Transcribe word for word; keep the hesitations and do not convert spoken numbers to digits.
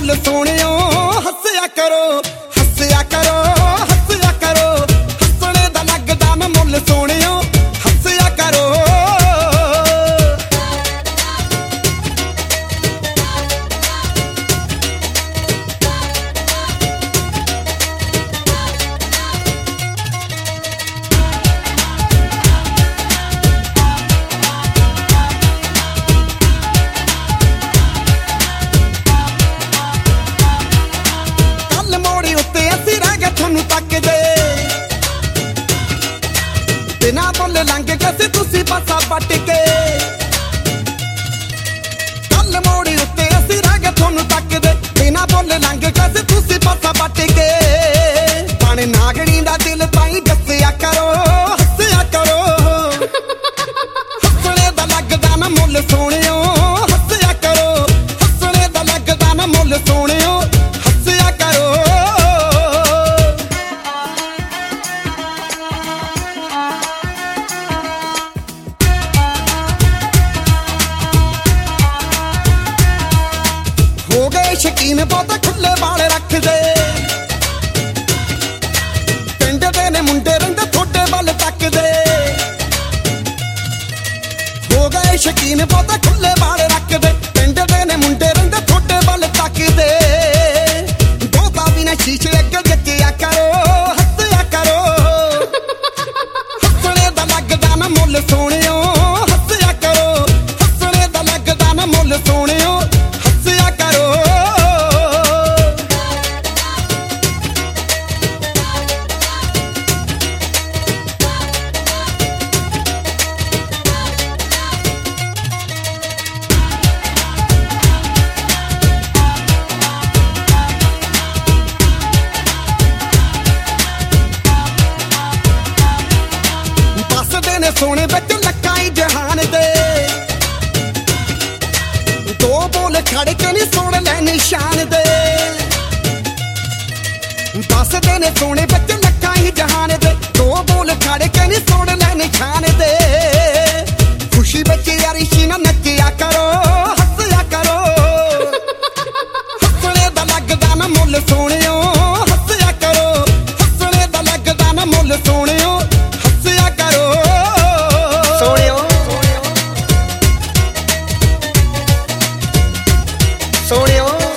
मुल सोनियो हस्या करो हस्या करो हस्या करो हसने दा लगदा ना मुल सोनियो हस्या करो। बिना बोले लंघ कैसे तुसी पासा पट के कल मोड़ी उत्ते असी रह गए थोनू तक दे बिना बोले लंघ कैसे तुसी पासा पट के पाने नागड़ी दा दिल ताई दस्या करो हस्या करो हसने दा लगदा ना मुल सोनियो हस्या करो हसने दा लगदा ना मुल सोनियो हस्या करो। हो गए शकीन बहुत खुले वाले रख दे पिंड दे ने मुंडे रंग थोड़े वाल तक दे हो गए शकीन बहुत खुले वाले रख दे पिंड दे ने मुंडे रंग थोड़े वाल तक दे दो बाबी ने शीशे अगे जच्चिया करो हस्या करो हसने दा लगदा ना मुल सोनियो हस्या करो हसने दा लगदा ना मुल सोनियो हस्या करो। सोने बच्चे लकाई जहान दे दो बोल खड़ के नहीं सोन ले निशान दे दस दिन सोने बच्चे लकाई जहान दे दो बोल खड़ के नहीं सोन ले निशान दे खुशी बच्चे यारी शीना नचिया करो हस्या करो हसने दा लगदा ना मुल सोनियो हस्या करो हसने दा लगदा ना मुल सोनियो हस्या करो। सोनियो